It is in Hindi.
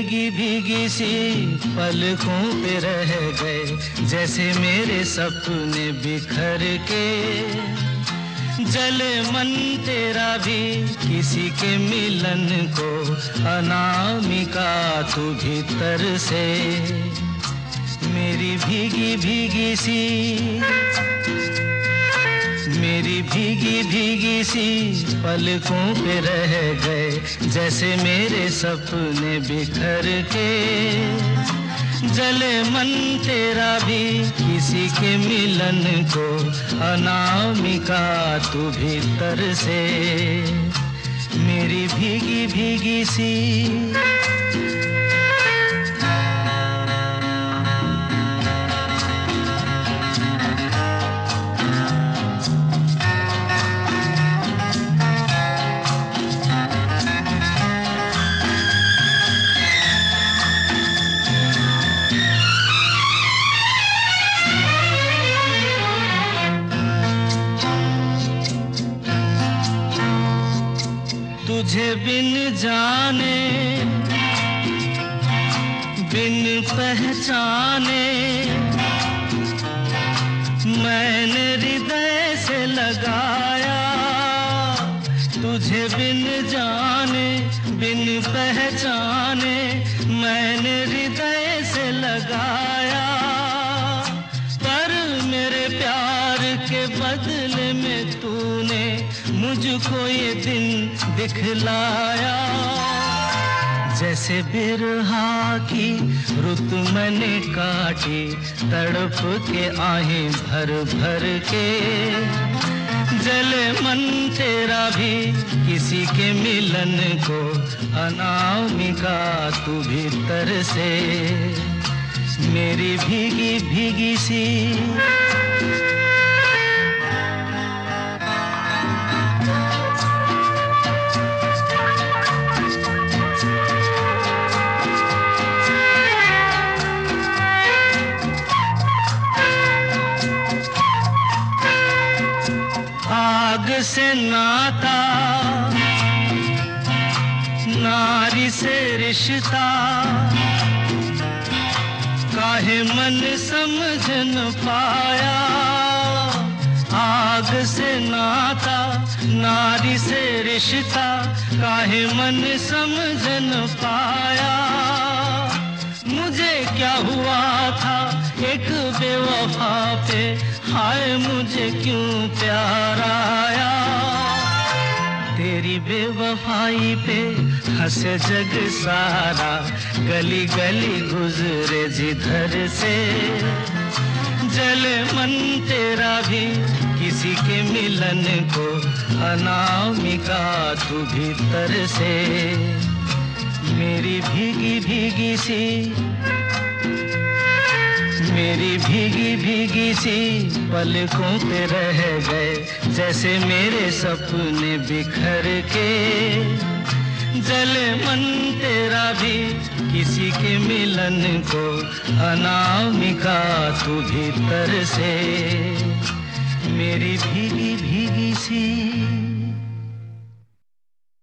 भीगी भीगी सी पलकों पे रह गए, जैसे मेरे सपने बिखर के। जले मन तेरा भी किसी के मिलन को, अनामिका तू भीतर से। मेरी भीगी भीगी सी, मेरी भीगी भीगी सी पलकों पे रह गए, जैसे मेरे सपने बिखर के। जले मन तेरा भी किसी के मिलन को, अनामिका तू भीतर से। मेरी भीगी भीगी सी। तुझे बिन जाने बिन पहचाने, मैंने हृदय से लगाया। तुझे बिन जाने बिन पहचाने, मैंने हृदय से लगाया। पर मेरे प्यार के बदले में तूने मुझको ये दिन दिखलाया। जैसे बिरहा की रुत मैंने काटी, तड़प के आहें भर भर के। जले मन तेरा भी किसी के मिलन को, अनामिका तू भीतर से। मेरी भीगी भीगी सी। आग से नाता, नारी से रिश्ता, काहे मन समझ न पाया। आग से नाता, नारी से रिश्ता, काहे मन समझ न पाया। मुझे क्या हुआ था एक बेवफा पे, हाय मुझे क्यों प्यार आया। तेरी बेवफाई पे हंसे जग सारा, गली गली गुजरे जिधर से। जले मन तेरा भी किसी के मिलन को, अनामिका तू भीतर से। मेरी भीगी भीगी सी, मेरी भीगी भीगी सी पलकों पे रह गए, जैसे मेरे सपने बिखर के। जले मन तेरा भी किसी के मिलन को, अनामिका तू भीतर से। मेरी भीगी भीगी सी।